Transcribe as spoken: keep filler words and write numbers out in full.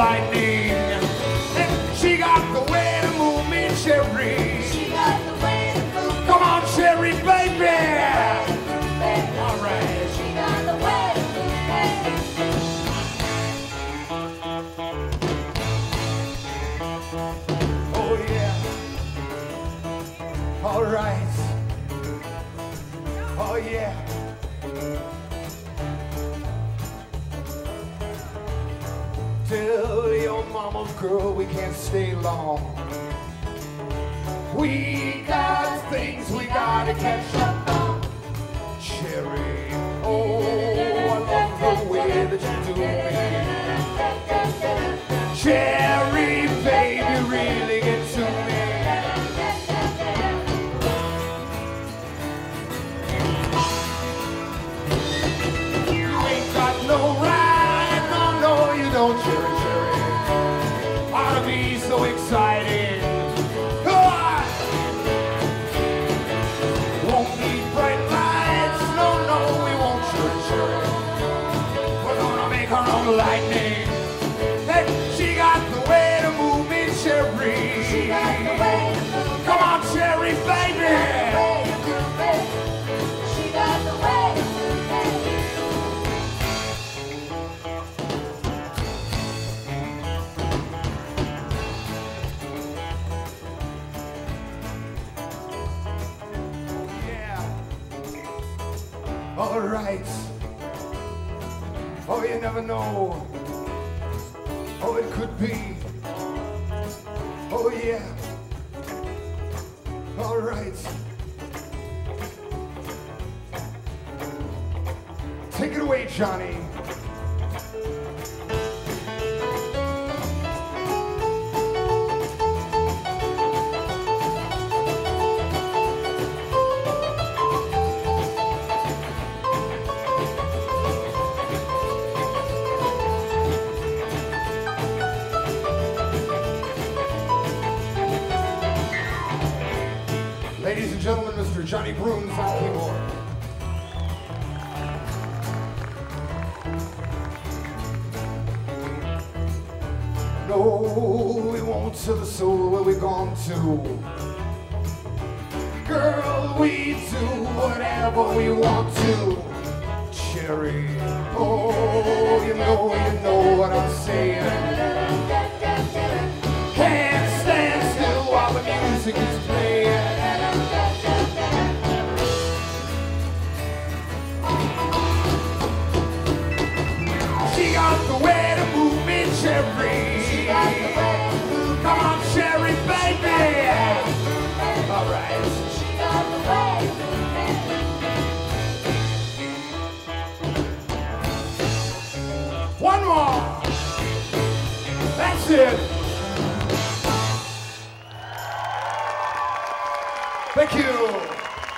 lightning. And she got the way to move me, Cherry. She got the way to move me. Come on, Cherry, baby. All right. She got the way to move me. Oh yeah. All right. Oh yeah. Tell your mama, girl, we can't stay long. We got things we gotta catch up on. Cherry, oh, I love the way that you do me. Cherry, baby, really get to me. You ain't got no right, no, no, you don't, Cherry, Cherry. Ought to be so exciting. Lightning, hey, she got the way to move me, Cherry. She got the way to move me. Come on, Cherry, baby. She got the way to move me. Yeah. All right. Oh, you never know. Oh, it could be. Oh, yeah. All right. Take it away, Johnny. Ladies and gentlemen, Mister Johnny Brooms on keyboard. No, we won't tell the soul where we're gone to. Girl, we do whatever we want to. Cherry, oh, you know, you know what I'm saying. Can't stand still while the music is playing. She got the way to move me, Cherry. She got the way to move me. Come on, Cherry, baby. All right. She got the way to move me. One more. That's it. Thank you.